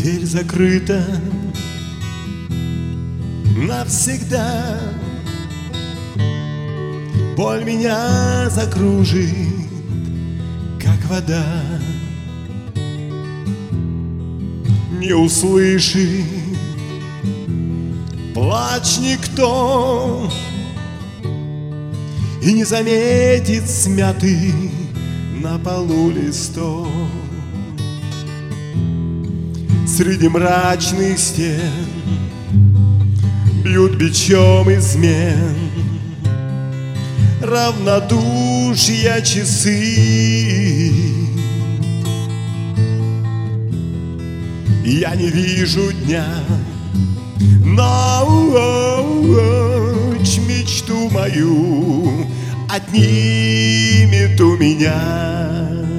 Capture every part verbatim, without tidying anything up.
Дверь закрыта навсегда. Боль меня закружит, как вода. Не услышит плач никто и не заметит смятый на полу листов. Среди мрачных стен бьют бичом измен равнодушия часы. Я не вижу дня, ночь мечту мою отнимет у меня.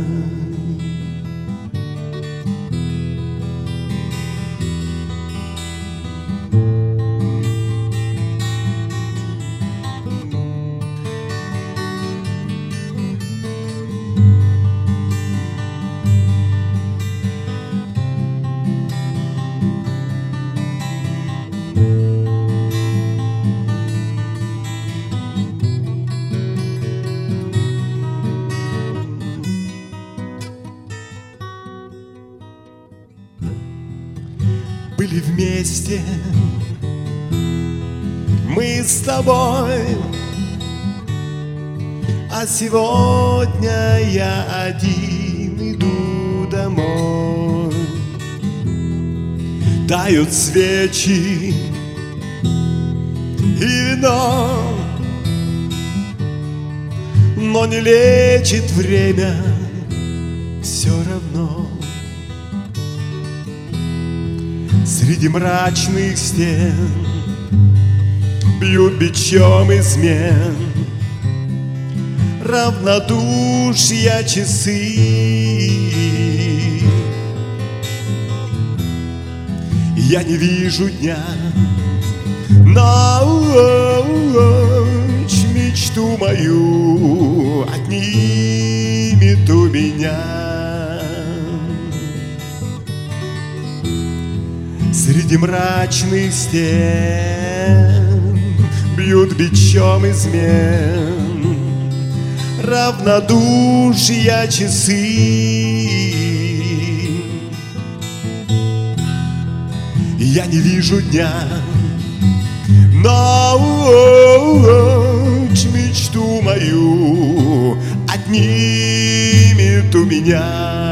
Были вместе мы с тобой, а сегодня я один иду домой. Тают свечи и вино, но не лечит время все равно. Среди мрачных стен бьют бичом измен равнодушия часы. Я не вижу дня, ночь мечту мою отнимет у меня. Среди мрачных стен бьют бичом измен равнодушия часы. Я не вижу дня, ночь мечту мою отнимет у меня.